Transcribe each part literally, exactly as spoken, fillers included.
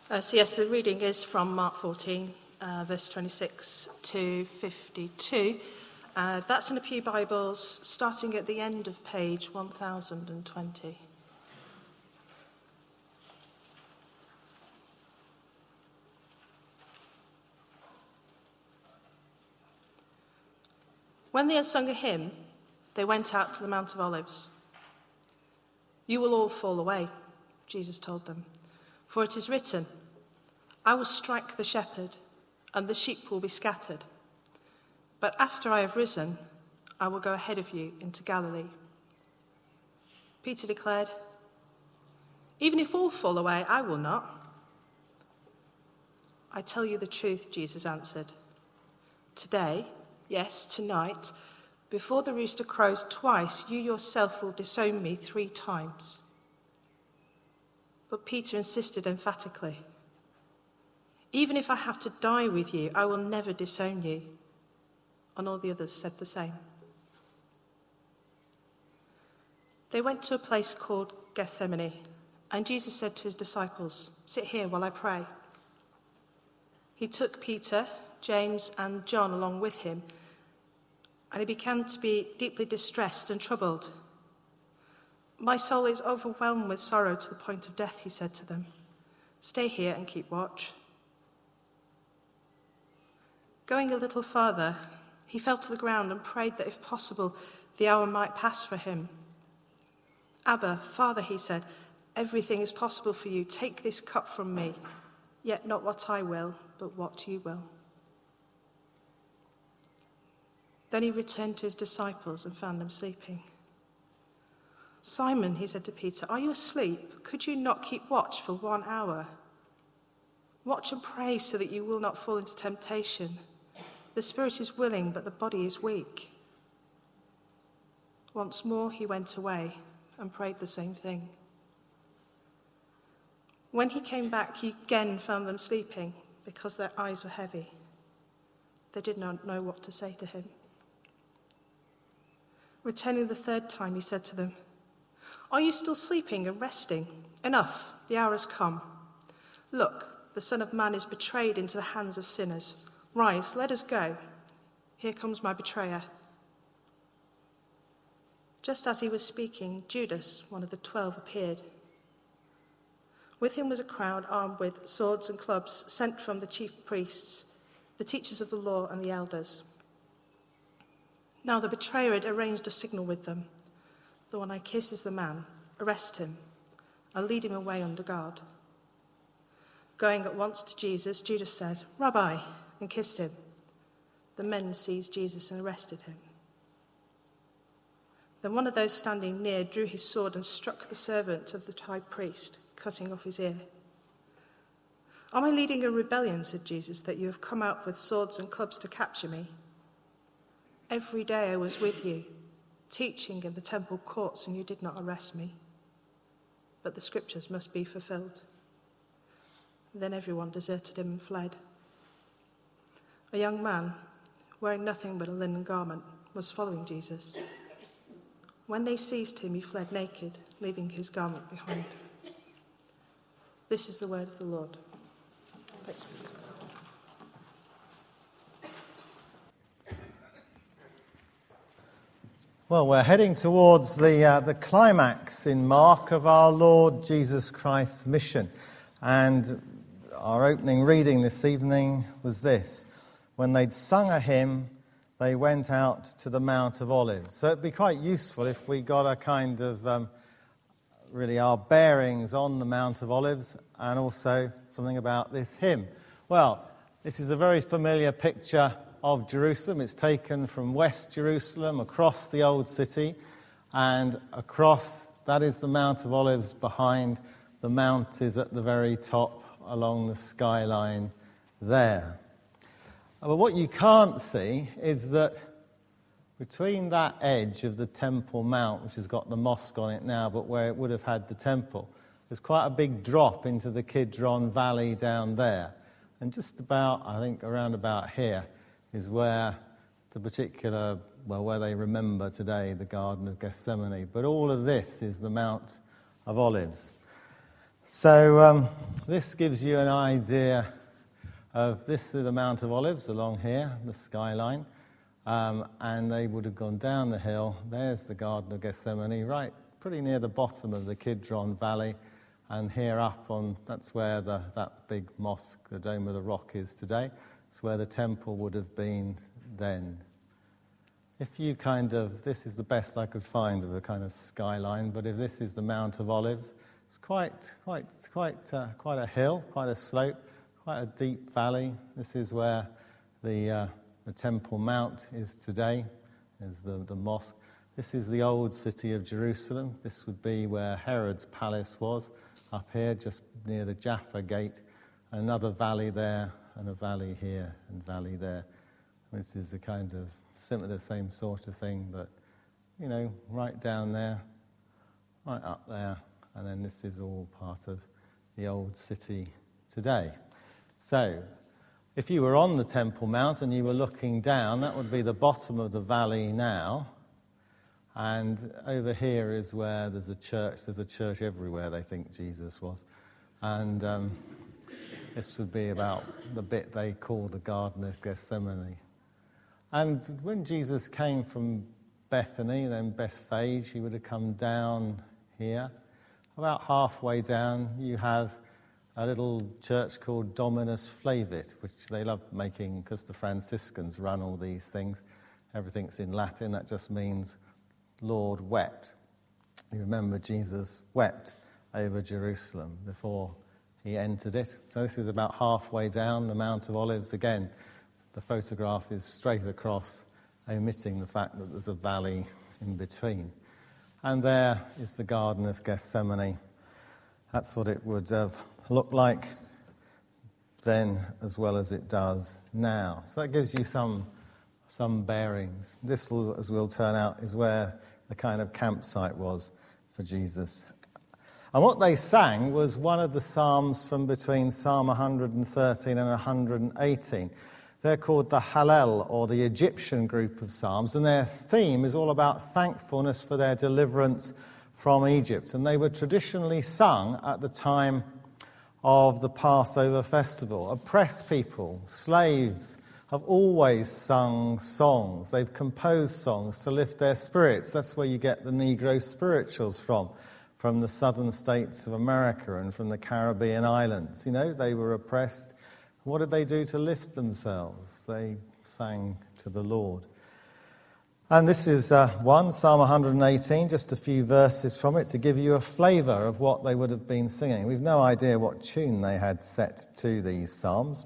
Uh, so yes, the reading is from Mark fourteen, uh, verse twenty-six to fifty-two. Uh, that's in the Pew Bibles, starting at the end of page one thousand twenty. When they had sung a hymn, they went out to the Mount of Olives. "You will all fall away," Jesus told them, "for it is written, 'I will strike the shepherd, and the sheep will be scattered.' But after I have risen, I will go ahead of you into Galilee." Peter declared, "Even if all fall away, I will not." "I tell you the truth," Jesus answered. "Today, yes, tonight, before the rooster crows twice, you yourself will disown me three times." But Peter insisted emphatically, "Even if I have to die with you, I will never disown you." And all the others said the same. They went to a place called Gethsemane, and Jesus said to his disciples, "Sit here while I pray." He took Peter, James, and John along with him, and he began to be deeply distressed and troubled. "My soul is overwhelmed with sorrow to the point of death," he said to them. "Stay here and keep watch." Going a little farther, he fell to the ground and prayed that, if possible, the hour might pass for him. "Abba, Father," he said, "everything is possible for you. Take this cup from me, yet not what I will, but what you will." Then he returned to his disciples and found them sleeping. "Simon," he said to Peter, "are you asleep? Could you not keep watch for one hour? Watch and pray so that you will not fall into temptation. The spirit is willing, but the body is weak." Once more he went away and prayed the same thing. When he came back, he again found them sleeping because their eyes were heavy. They did not know what to say to him. Returning the third time, he said to them, "Are you still sleeping and resting? Enough, the hour has come. Look, the Son of Man is betrayed into the hands of sinners. Rise, let us go. Here comes my betrayer." Just as he was speaking, Judas, one of the twelve, appeared. With him was a crowd armed with swords and clubs, sent from the chief priests, the teachers of the law, and the elders. Now the betrayer had arranged a signal with them. "The one I kiss is the man. Arrest him and lead him away under guard." Going at once to Jesus, Judas said, "Rabbi," and kissed him. The men seized Jesus and arrested him. Then one of those standing near drew his sword and struck the servant of the high priest, cutting off his ear. "Am I leading a rebellion," said Jesus, "that you have come out with swords and clubs to capture me? Every day I was with you, teaching in the temple courts, and you did not arrest me. But the scriptures must be fulfilled." Then everyone deserted him and fled. A young man, wearing nothing but a linen garment, was following Jesus. When they seized him, he fled naked, leaving his garment behind. This is the word of the Lord. Thanks be to God. Well, we're heading towards the uh, the climax in Mark of our Lord Jesus Christ's mission. And our opening reading this evening was this. When they'd sung a hymn, they went out to the Mount of Olives. So it'd be quite useful if we got a kind of, um, really our bearings on the Mount of Olives and also something about this hymn. Well, this is a very familiar picture of Jerusalem. It's taken from West Jerusalem across the Old City, and across, that is the Mount of Olives. Behind, the mount is at the very top along the skyline there. But what you can't see is that between that edge of the Temple Mount, which has got the mosque on it now, but where it would have had the temple, there's quite a big drop into the Kidron Valley down there. And just about, I think, around about here is where the particular, well, where they remember today the Garden of Gethsemane. But all of this is the Mount of Olives. So um, this gives you an idea of, this is the Mount of Olives along here, the skyline, um, and they would have gone down the hill. There's the Garden of Gethsemane, right pretty near the bottom of the Kidron Valley, and here up on, that's where the, that big mosque, the Dome of the Rock, is today. It's where the temple would have been then. If you kind of, this is the best I could find of the kind of skyline, but if this is the Mount of Olives, it's quite, quite, quite, uh, quite a hill, quite a slope, quite a deep valley. This is where the uh, the Temple Mount is today, is the, the mosque. This is the old city of Jerusalem. This would be where Herod's palace was, up here, just near the Jaffa Gate. Another valley there, and a valley here, and valley there. This is the kind of similar, same sort of thing, but, you know, right down there, right up there, and then this is all part of the old city today. So, if you were on the Temple Mount and you were looking down, that would be the bottom of the valley now. And over here is where there's a church. There's a church everywhere, they think Jesus was. And um, this would be about the bit they call the Garden of Gethsemane. And when Jesus came from Bethany, then Bethphage, he would have come down here. About halfway down, you have a little church called Dominus Flavit, which they love making because the Franciscans run all these things. Everything's in Latin. That just means Lord wept. You remember Jesus wept over Jerusalem before he entered it. So this is about halfway down the Mount of Olives. Again, the photograph is straight across, omitting the fact that there's a valley in between. And there is the Garden of Gethsemane. That's what it would have looked like then as well as it does now. So that gives you some some bearings. This, will, as will turn out, is where the kind of campsite was for Jesus. And what they sang was one of the psalms from between Psalm one hundred thirteen and one hundred eighteen. They're called the Hallel, or the Egyptian group of psalms, and their theme is all about thankfulness for their deliverance from Egypt. And they were traditionally sung at the time of the Passover festival. Oppressed people, slaves, have always sung songs. They've composed songs to lift their spirits. That's where you get the Negro spirituals from, from the southern states of America and from the Caribbean islands. You know, they were oppressed. What did they do to lift themselves? They sang to the Lord. And this is uh, one, Psalm one hundred eighteen, just a few verses from it to give you a flavour of what they would have been singing. We've no idea what tune they had set to these psalms.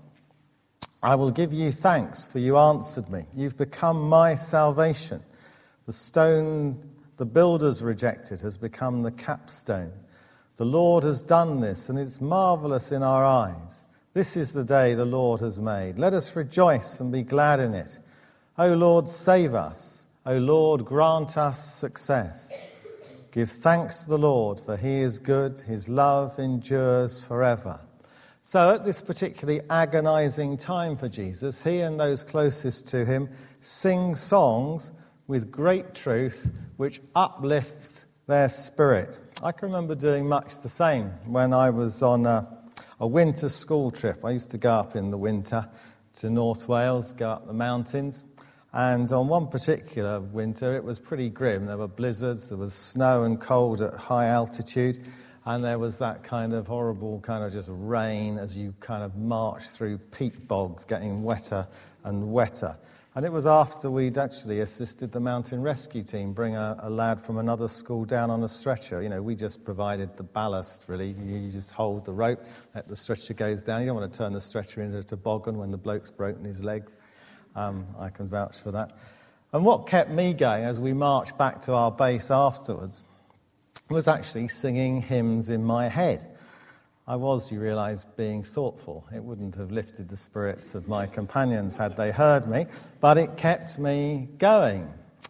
I will give you thanks, for you answered me. You've become my salvation. The stone the builders rejected has become the capstone. The Lord has done this, and it's marvellous in our eyes. This is the day the Lord has made. Let us rejoice and be glad in it. O Lord, save us. O Lord, grant us success. Give thanks to the Lord, for he is good. His love endures forever. So at this particularly agonizing time for Jesus, he and those closest to him sing songs with great truth which uplifts their spirit. I can remember doing much the same when I was on a, a winter school trip. I used to go up in the winter to North Wales, go up the mountains. And on one particular winter, it was pretty grim. There were blizzards, there was snow and cold at high altitude, and there was that kind of horrible kind of just rain as you kind of marched through peat bogs, getting wetter and wetter. And it was after we'd actually assisted the mountain rescue team bring a, a lad from another school down on a stretcher. You know, we just provided the ballast, really. You, you just hold the rope, let the stretcher goes down. You don't want to turn the stretcher into a toboggan when the bloke's broken his leg. Um, I can vouch for that. And what kept me going as we marched back to our base afterwards was actually singing hymns in my head. I was, you realise, being thoughtful. It wouldn't have lifted the spirits of my companions had they heard me, but it kept me going.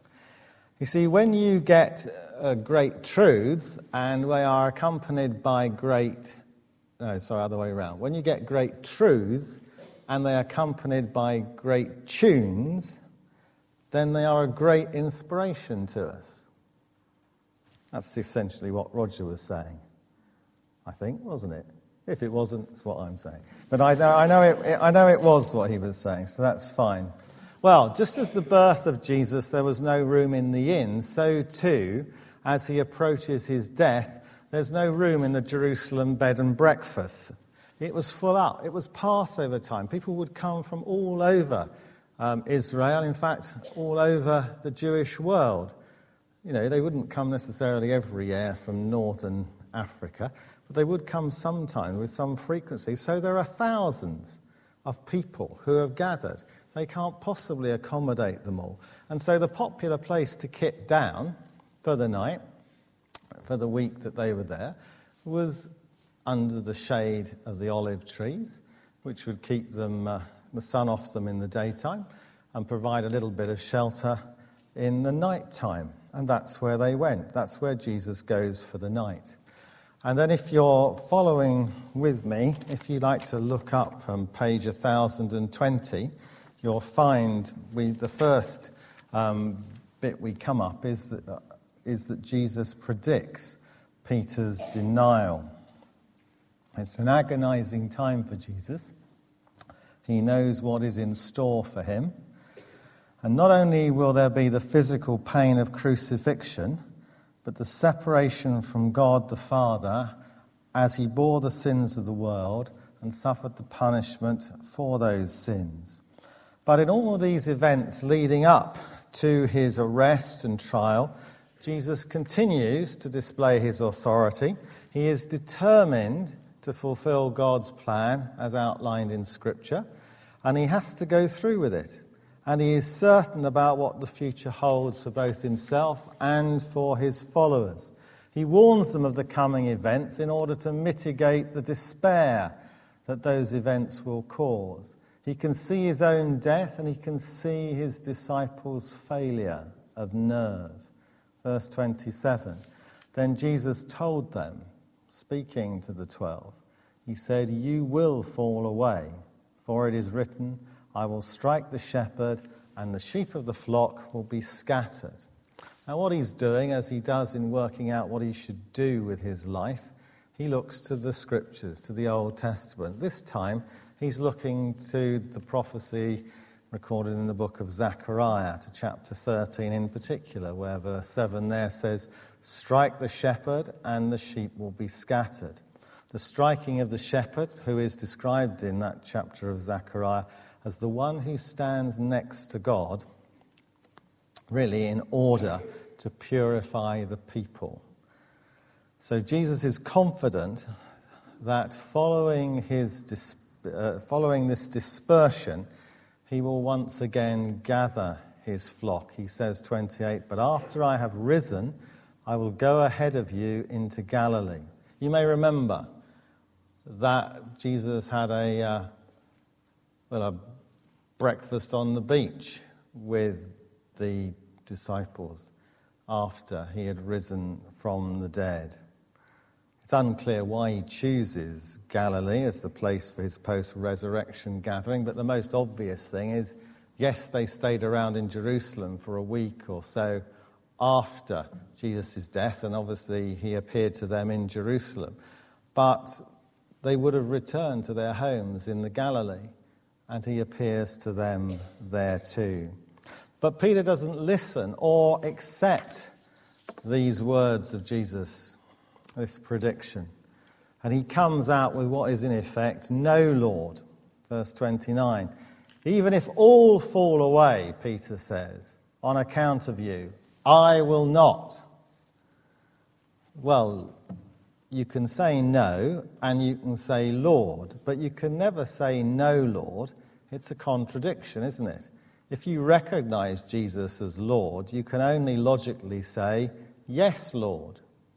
You see, when you get uh, great truths and they are accompanied by great... No, sorry, other way around. When you get great truths and they are accompanied by great tunes, then they are a great inspiration to us. That's essentially what Roger was saying. I think, wasn't it? If it wasn't, it's what I'm saying. But I know, I know it, I know it was what he was saying, so that's fine. Well, just as the birth of Jesus, there was no room in the inn, so too, as he approaches his death, there's no room in the Jerusalem bed and breakfast. It was full up. It was Passover time. People would come from all over um, Israel, in fact, all over the Jewish world. You know, they wouldn't come necessarily every year from northern Africa, but they would come sometime with some frequency. So there are thousands of people who have gathered. They can't possibly accommodate them all. And so the popular place to kit down for the night, for the week that they were there, was under the shade of the olive trees, which would keep them uh, the sun off them in the daytime and provide a little bit of shelter in the night time. And that's where they went. That's where Jesus goes for the night. And then if you're following with me, if you like to look up on page one thousand twenty, you'll find we the first um, bit we come up is that, uh, is that Jesus predicts Peter's denial. It's an agonizing time for Jesus. He knows what is in store for him. And not only will there be the physical pain of crucifixion, but the separation from God the Father as he bore the sins of the world and suffered the punishment for those sins. But in all these events leading up to his arrest and trial, Jesus continues to display his authority. He is determined to fulfill God's plan as outlined in Scripture, and he has to go through with it. And he is certain about what the future holds for both himself and for his followers. He warns them of the coming events in order to mitigate the despair that those events will cause. He can see his own death and he can see his disciples' failure of nerve. Verse twenty-seven, then Jesus told them, speaking to the twelve, he said, "You will fall away, for it is written, I will strike the shepherd, and the sheep of the flock will be scattered." Now what he's doing, as he does in working out what he should do with his life, he looks to the Scriptures, to the Old Testament. This time, he's looking to the prophecy recorded in the book of Zechariah, to chapter thirteen in particular, where verse seven there says, "Strike the shepherd, and the sheep will be scattered." The striking of the shepherd, who is described in that chapter of Zechariah as the one who stands next to God, really in order to purify the people. So Jesus is confident that following his dis- uh, following this dispersion, he will once again gather his flock. He says, twenty-eight, "But after I have risen, I will go ahead of you into Galilee." You may remember that Jesus had a uh, well a breakfast on the beach with the disciples after he had risen from the dead. It's unclear why he chooses Galilee as the place for his post-resurrection gathering, but the most obvious thing is, yes, they stayed around in Jerusalem for a week or so after Jesus' death, and obviously he appeared to them in Jerusalem, but they would have returned to their homes in the Galilee, and he appears to them there too. But Peter doesn't listen or accept these words of Jesus, this prediction. And he comes out with what is in effect, "No, Lord." Verse twenty-nine. "Even if all fall away," Peter says, "on account of you, I will not." Well, you can say no and you can say Lord, but you can never say no, Lord. It's a contradiction, isn't it? If you recognize Jesus as Lord, you can only logically say, "Yes, Lord."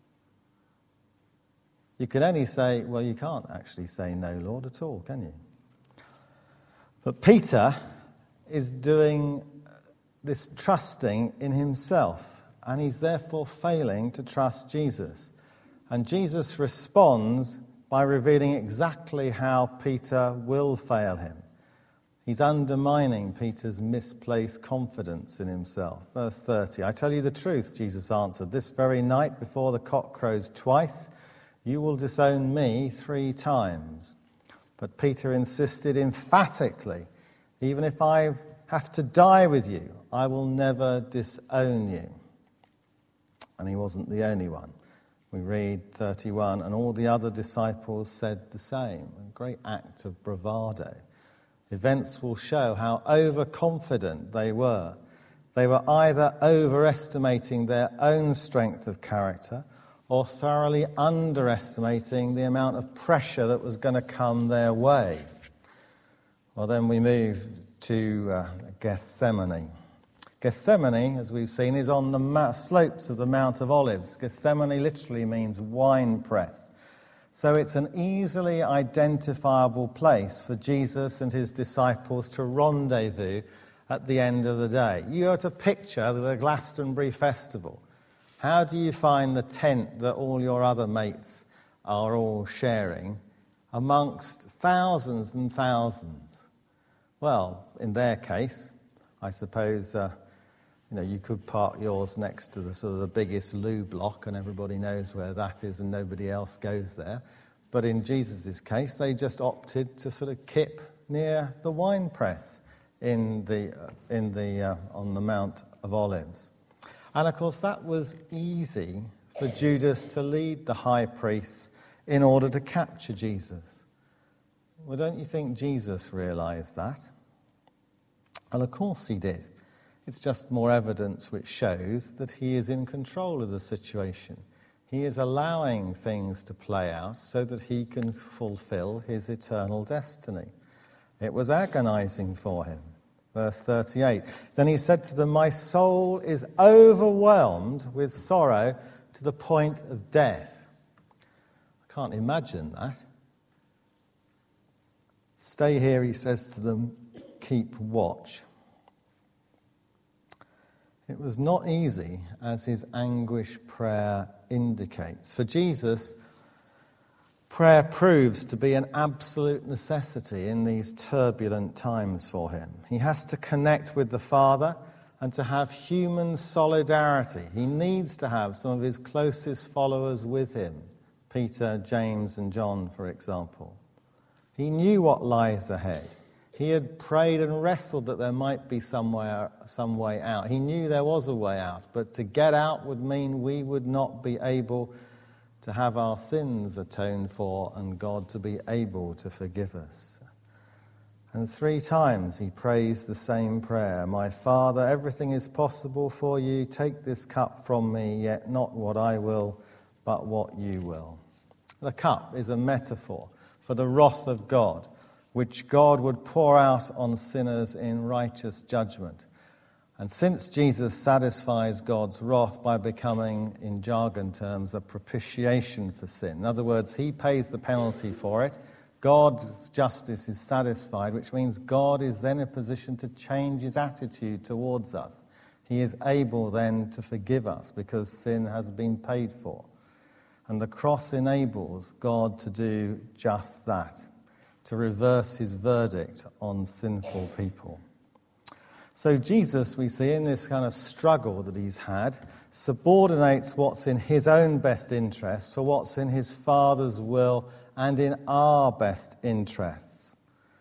You can only say, well, you can't actually say no, Lord, at all, can you? But Peter is doing this trusting in himself, and he's therefore failing to trust Jesus. And Jesus responds by revealing exactly how Peter will fail him. He's undermining Peter's misplaced confidence in himself. Verse thirty, "I tell you the truth," Jesus answered, "this very night before the cock crows twice, You will disown me three times. But Peter insisted emphatically, even if I have to die with you, I will never disown you. And he wasn't the only one. We read thirty-one, and all the other disciples said the same. A great act of bravado. Events will show how overconfident they were. They were either overestimating their own strength of character or thoroughly underestimating the amount of pressure that was going to come their way. Well, then we move to uh, Gethsemane. Gethsemane, as we've seen, is on the ma- slopes of the Mount of Olives. Gethsemane literally means wine press. So it's an easily identifiable place for Jesus and his disciples to rendezvous at the end of the day. You are to picture the Glastonbury Festival. How do you find the tent that all your other mates are all sharing amongst thousands and thousands? Well, in their case, I suppose uh, you know you could park yours next to the sort of the biggest loo block, and everybody knows where that is, and nobody else goes there. But in Jesus' case, they just opted to sort of kip near the wine press in the uh, in the uh, on the Mount of Olives. And, of course, that was easy for Judas to lead the high priests in order to capture Jesus. Well, don't you think Jesus realised that? And, of course, he did. It's just more evidence which shows that he is in control of the situation. He is allowing things to play out so that he can fulfil his eternal destiny. It was agonising for him. Verse thirty-eight, then he said to them, my soul is overwhelmed with sorrow to the point of death. I can't imagine that. Stay here, he says to them, keep watch. It was not easy, as his anguish prayer indicates. For Jesus, prayer proves to be an absolute necessity in these turbulent times for him. He has to connect with the Father and to have human solidarity. He needs to have some of his closest followers with him, Peter, James, and John, for example. He knew what lies ahead. He had prayed and wrestled that there might be somewhere, some way out. He knew there was a way out, but to get out would mean we would not be able to have our sins atoned for and God to be able to forgive us. And three times he prays the same prayer. My Father, everything is possible for you. Take this cup from me, yet not what I will, but what you will. The cup is a metaphor for the wrath of God, which God would pour out on sinners in righteous judgment. And since Jesus satisfies God's wrath by becoming, in jargon terms, a propitiation for sin, in other words, he pays the penalty for it, God's justice is satisfied, which means God is then in a position to change his attitude towards us. He is able then to forgive us because sin has been paid for. And the cross enables God to do just that, to reverse his verdict on sinful people. So Jesus, we see in this kind of struggle that he's had, subordinates what's in his own best interest to what's in his Father's will and in our best interests.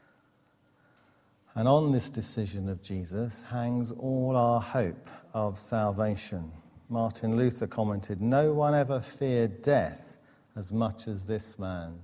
And on this decision of Jesus hangs all our hope of salvation. Martin Luther commented, no one ever feared death as much as this man.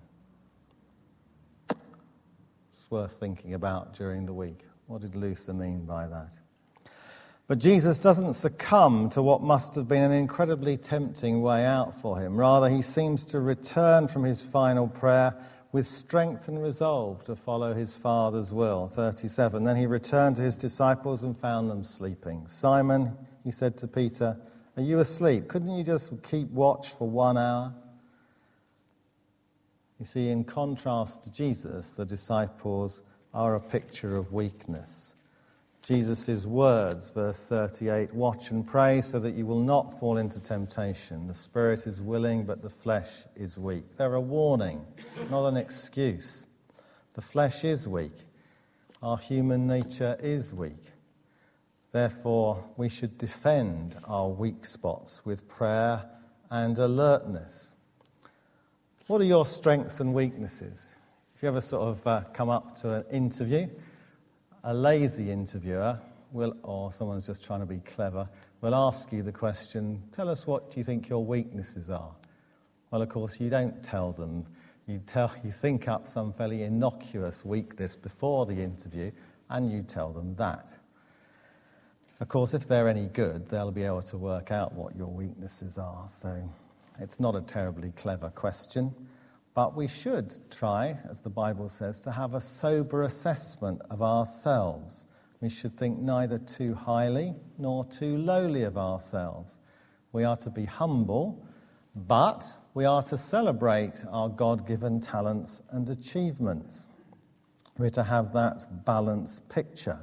It's worth thinking about during the week. What did Luther mean by that? But Jesus doesn't succumb to what must have been an incredibly tempting way out for him. Rather, he seems to return from his final prayer with strength and resolve to follow his Father's will. thirty-seven, then he returned to his disciples and found them sleeping. Simon, he said to Peter, are you asleep? Couldn't you just keep watch for one hour? You see, in contrast to Jesus, the disciples are a picture of weakness. Jesus' words, verse thirty-eight, watch and pray so that you will not fall into temptation. The spirit is willing, but the flesh is weak. They're a warning, not an excuse. The flesh is weak. Our human nature is weak. Therefore, we should defend our weak spots with prayer and alertness. What are your strengths and weaknesses? If you ever sort of uh, come up to an interview, a lazy interviewer will, or someone's just trying to be clever, will ask you the question, tell us what you think your weaknesses are. Well, of course, you don't tell them. You tell, you think up some fairly innocuous weakness before the interview, and you tell them that. Of course, if they're any good, they'll be able to work out what your weaknesses are. So it's not a terribly clever question, but we should try, as the Bible says, to have a sober assessment of ourselves. We should think neither too highly nor too lowly of ourselves. We are to be humble, but we are to celebrate our God-given talents and achievements. We're to have that balanced picture.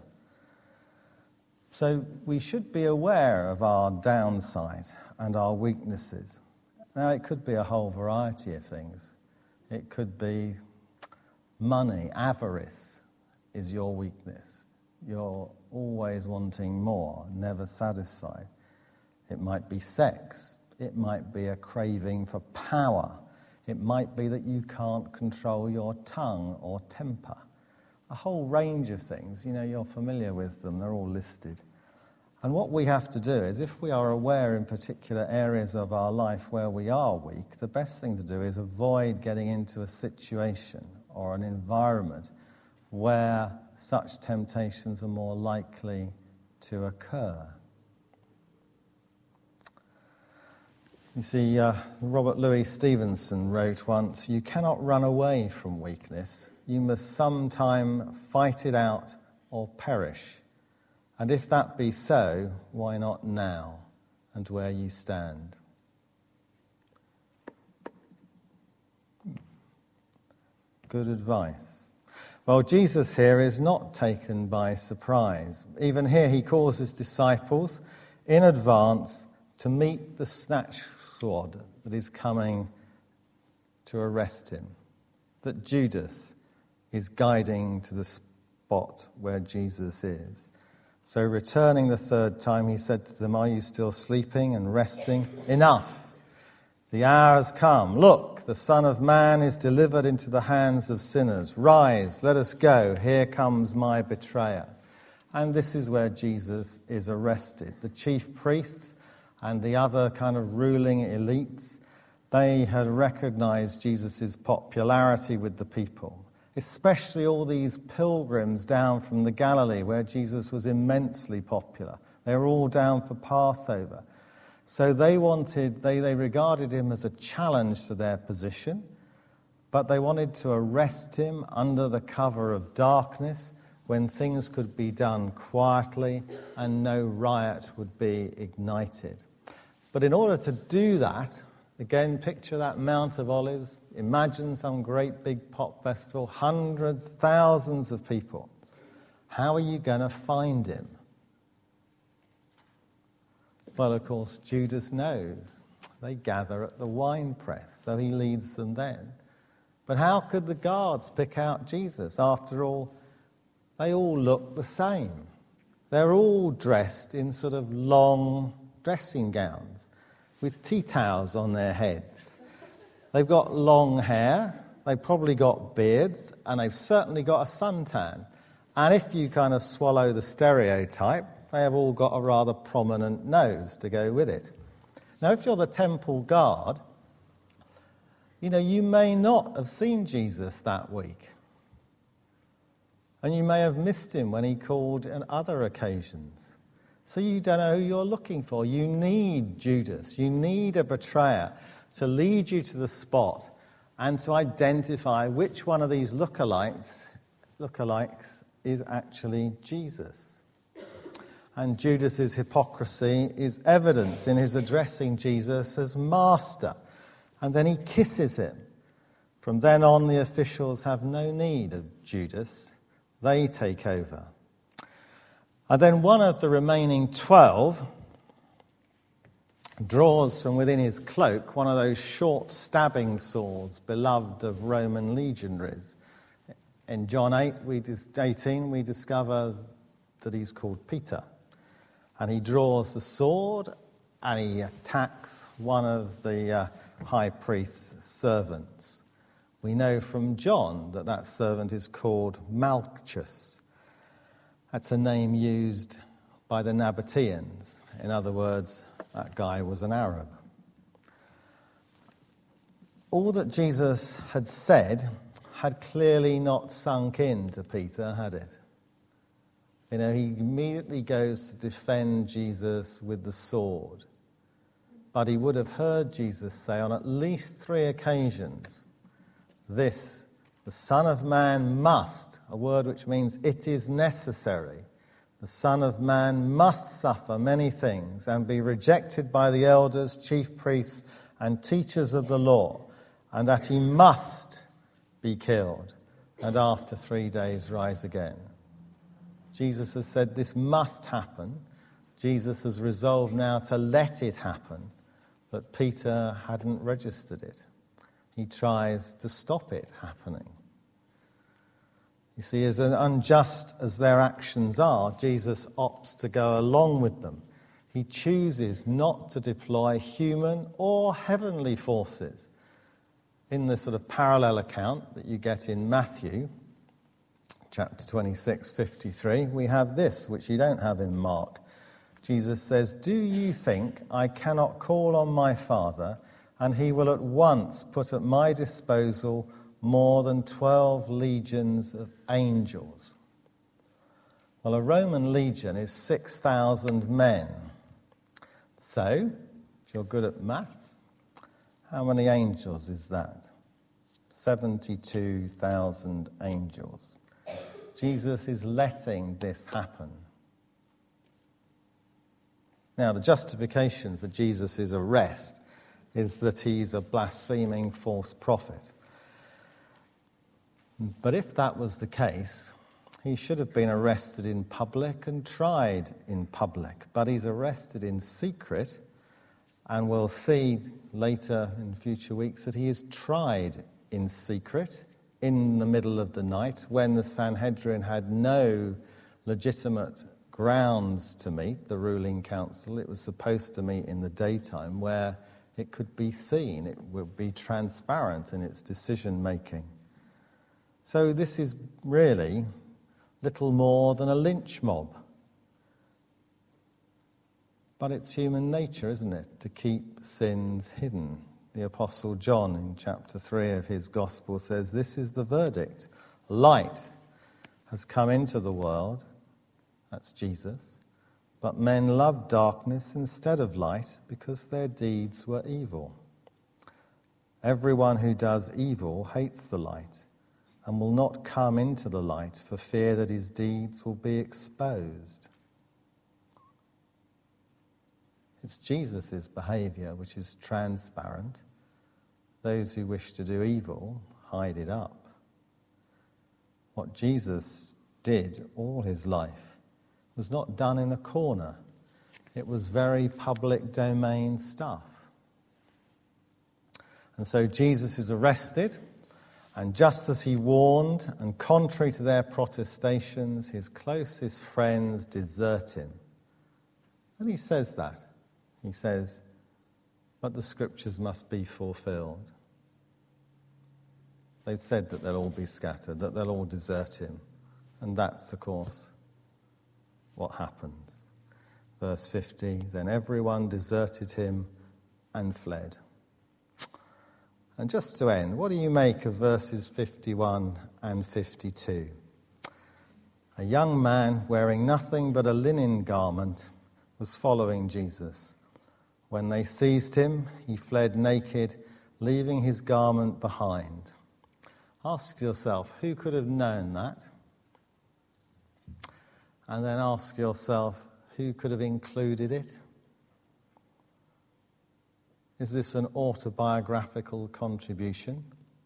So we should be aware of our downside and our weaknesses. Now, it could be a whole variety of things. It could be money, avarice is your weakness. You're always wanting more, never satisfied. It might be sex. It might be a craving for power. It might be that you can't control your tongue or temper. A whole range of things. You know, you're familiar with them. They're all listed. And what we have to do is, if we are aware in particular areas of our life where we are weak, the best thing to do is avoid getting into a situation or an environment where such temptations are more likely to occur. You see, uh, Robert Louis Stevenson wrote once, "You cannot run away from weakness. You must sometime fight it out or perish. And if that be so, why not now and where you stand?" Good advice. Well, Jesus here is not taken by surprise. Even here he calls his disciples in advance to meet the snatch squad that is coming to arrest him, that Judas is guiding to the spot where Jesus is. So returning the third time, he said to them, "Are you still sleeping and resting? Enough! The hour has come. Look, the Son of Man is delivered into the hands of sinners. Rise, let us go. Here comes my betrayer." And this is where Jesus is arrested. The chief priests and the other kind of ruling elites, they had recognized Jesus' popularity with the people, especially all these pilgrims down from the Galilee where Jesus was immensely popular. They were all down for Passover. So they wanted, they, they regarded him as a challenge to their position, but they wanted to arrest him under the cover of darkness when things could be done quietly and no riot would be ignited. But in order to do that, again, picture that Mount of Olives. Imagine some great big pop festival, hundreds, thousands of people. How are you going to find him? Well, of course, Judas knows. They gather at the winepress, so he leads them then. But how could the guards pick out Jesus? After all, they all look the same. They're all dressed in sort of long dressing gowns with tea towels on their heads. They've got long hair, they've probably got beards, and they've certainly got a suntan. And if you kind of swallow the stereotype, they have all got a rather prominent nose to go with it. Now, if you're the temple guard, you know, you may not have seen Jesus that week. And you may have missed him when he called on other occasions. So you don't know who you're looking for. You need Judas. You need a betrayer to lead you to the spot and to identify which one of these lookalikes, lookalikes is actually Jesus. And Judas's hypocrisy is evidence in his addressing Jesus as master. And then he kisses him. From then on, the officials have no need of Judas. They take over. And then one of the remaining twelve draws from within his cloak one of those short stabbing swords beloved of Roman legionaries. In John eight, we eighteen, we discover that he's called Peter. And he draws the sword and he attacks one of the uh, high priest's servants. We know from John that that servant is called Malchus. That's a name used by the Nabateans. In other words, that guy was an Arab. All that Jesus had said had clearly not sunk into Peter, had it? You know, he immediately goes to defend Jesus with the sword. But he would have heard Jesus say on at least three occasions, this, the Son of Man must, a word which means it is necessary. The Son of Man must suffer many things and be rejected by the elders, chief priests, and teachers of the law, and that he must be killed, and after three days rise again. Jesus has said this must happen. Jesus has resolved now to let it happen, but Peter hadn't registered it. He tries to stop it happening. You see, as unjust as their actions are, Jesus opts to go along with them. He chooses not to deploy human or heavenly forces. In the sort of parallel account that you get in Matthew, chapter twenty-six, fifty-three, we have this, which you don't have in Mark. Jesus says, "Do you think I cannot call on my Father, and he will at once put at my disposal more than twelve legions of angels?" Well, a Roman legion is six thousand men. So, if you're good at maths, how many angels is that? seventy-two thousand angels. Jesus is letting this happen. Now, the justification for Jesus' arrest is that he's a blaspheming false prophet. But if that was the case, he should have been arrested in public and tried in public. But he's arrested in secret, and we'll see later in future weeks that he is tried in secret in the middle of the night when the Sanhedrin had no legitimate grounds to meet, the ruling council. It was supposed to meet in the daytime where it could be seen, it would be transparent in its decision-making. So this is really little more than a lynch mob. But it's human nature, isn't it, to keep sins hidden. The Apostle John in chapter three of his Gospel says, "This is the verdict. Light has come into the world," that's Jesus, "but men loved darkness instead of light because their deeds were evil. Everyone who does evil hates the light and will not come into the light for fear that his deeds will be exposed." It's Jesus' behaviour which is transparent. Those who wish to do evil hide it up. What Jesus did all his life was not done in a corner. It was very public domain stuff. And so Jesus is arrested, and just as he warned, and contrary to their protestations, his closest friends desert him. And he says that. He says, "But the scriptures must be fulfilled." They've said that they'll all be scattered, that they'll all desert him. And that's, of course, what happens. Verse fifty, "Then everyone deserted him and fled." And just to end, what do you make of verses fifty-one and fifty-two? A young man wearing nothing but a linen garment was following Jesus. When they seized him, he fled naked, leaving his garment behind. Ask yourself, who could have known that? And then ask yourself, who could have included it? Is this an autobiographical contribution?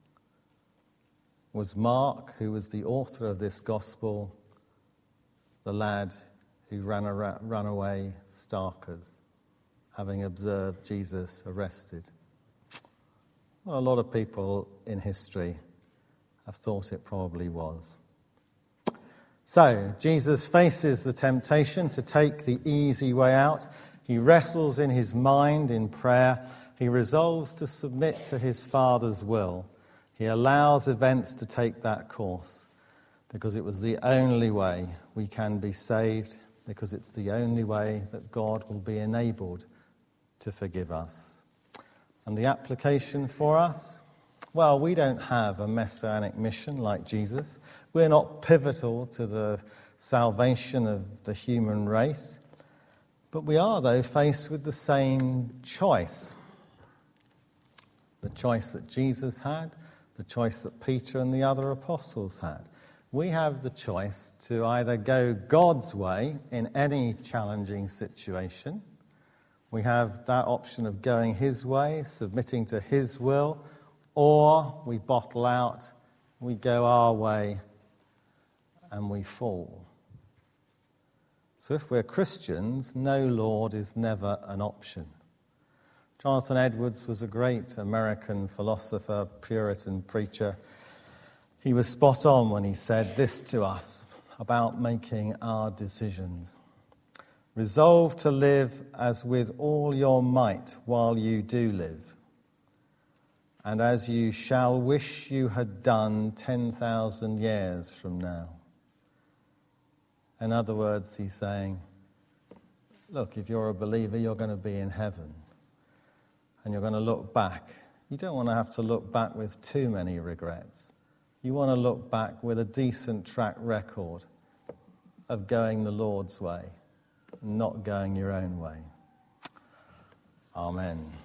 Was Mark, who was the author of this gospel, the lad who ran, a, ran away starkers, having observed Jesus arrested? Well, a lot of people in history have thought it probably was. So, Jesus faces the temptation to take the easy way out. He wrestles in his mind in prayer. He resolves to submit to his Father's will. He allows events to take that course because it was the only way we can be saved, because it's the only way that God will be enabled to forgive us. And the application for us? Well, we don't have a messianic mission like Jesus. We're not pivotal to the salvation of the human race. But we are, though, faced with the same choice. The choice that Jesus had, the choice that Peter and the other apostles had. We have the choice to either go God's way in any challenging situation. We have that option of going his way, submitting to his will, or we bottle out, we go our way, and we fall. So if we're Christians, no Lord is never an option. Jonathan Edwards was a great American philosopher, Puritan preacher. He was spot on when he said this to us about making our decisions. Resolve to live as with all your might while you do live, and as you shall wish you had done ten thousand years from now. In other words, he's saying, look, if you're a believer, you're going to be in heaven. And you're going to look back. You don't want to have to look back with too many regrets. You want to look back with a decent track record of going the Lord's way, not going your own way. Amen.